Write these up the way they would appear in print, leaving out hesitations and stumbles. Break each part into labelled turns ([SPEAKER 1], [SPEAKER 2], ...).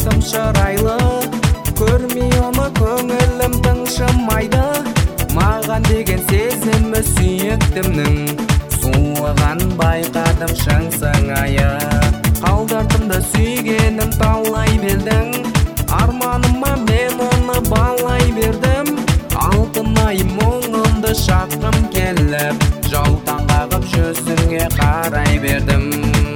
[SPEAKER 1] тым шырайлы, көрмей оны көңілім тыншымайды. Маған деген сезімі сүйіктімнің суыған байқадым шын сыңайы. Қалдырдымды сүйгенім талай белдің, арманыма мен оны балай бердім. Алтынай мұңымды шаққым келіп, жаутаң қағып жүзіңе қарай бердім.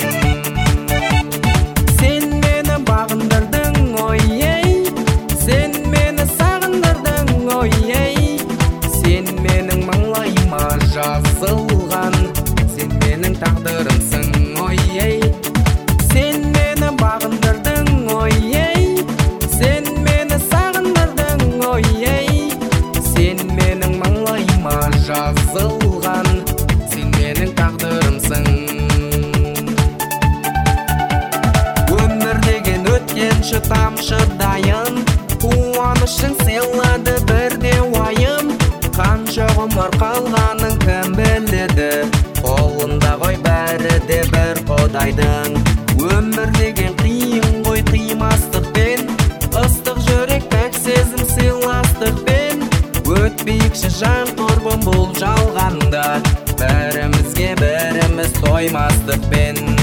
[SPEAKER 1] Сен мені бағындырдың, ой-ей, сен мені сағындырдың, ой-ей. Сен менің маңлайыма жазылған, сен менің тағдырымсың, ой-ей. Сен мені бағындырдың, ой-ей, сен мені сағындырдың, ой-ей. Сен менің маңлайыма жазылған, сен менің тағдырымсың. Өмір деген өткенші тамшыдайын, қуанышың сыйлады бірде уайым. Қанша ғұмыр қалғанын кім біледі, қолында ғой бәрі де бір Құдайдың. Өмір деген қиын ғой қимастықпен, ыстық жүрек пәк сезім сыйластықпен. Өтпейікші жан құрбым бұл жалғанда, бірімізге біріміз тоймастықпен.